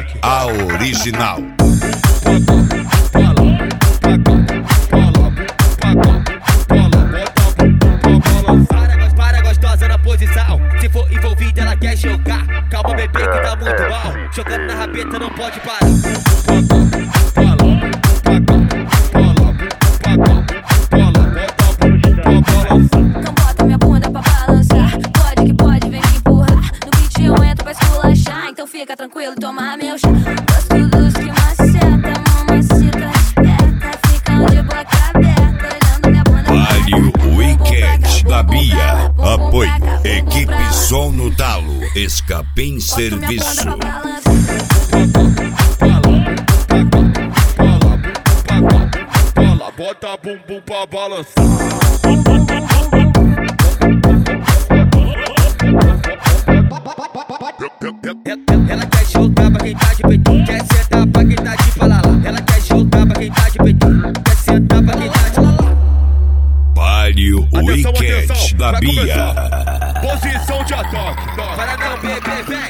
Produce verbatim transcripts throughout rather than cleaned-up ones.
a original. Para gostosa na posição, se for envolvida ela quer jogar. Calma bebê que dá muito mal, jogando na rabeta não pode parar. Então bota minha bunda pra balançar, pode que pode, vem me empurrar. No beat eu entro pra esculachar, então fica tranquilo, toma meu chá. Gosto dos que maceta, mamacita esperta, ficam de boca aberta, olhando minha bunda. Vale o Weekend da Bia. Apoio Equipe Som no Talo, Escapim Serviço. Bota bumbum pra balançar. Ela quer jogar pra quem tá de peito, quer sentar pra quem tá de palalá. Ela quer jogar pra quem tá de peito, quer sentar pra quem tá de lalá. Vale o Weekend da Bia. Posição de ataque, para não beber, vem.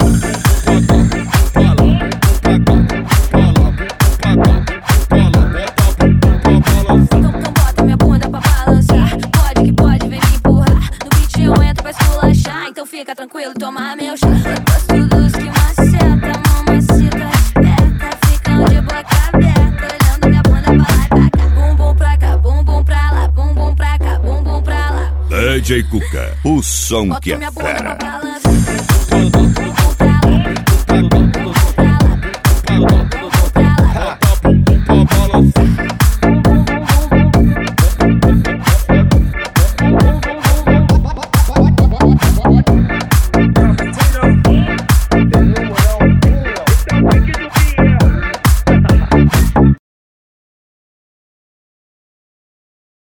Então bota minha bunda pra balançar, pode que pode, vem me empurrar. No beat eu entro pra esculachar, então fica tranquilo, toma meu chá. Gosto dos que maceta, mamacita esperta, ficam de boca aberta, olhando minha bunda pra lá e pra cá. Bumbum pra cá, bumbum pra lá, bumbum pra cá, bumbum pra lá. D J Cuca, o som Bota que é minha bunda pra fera. balançar.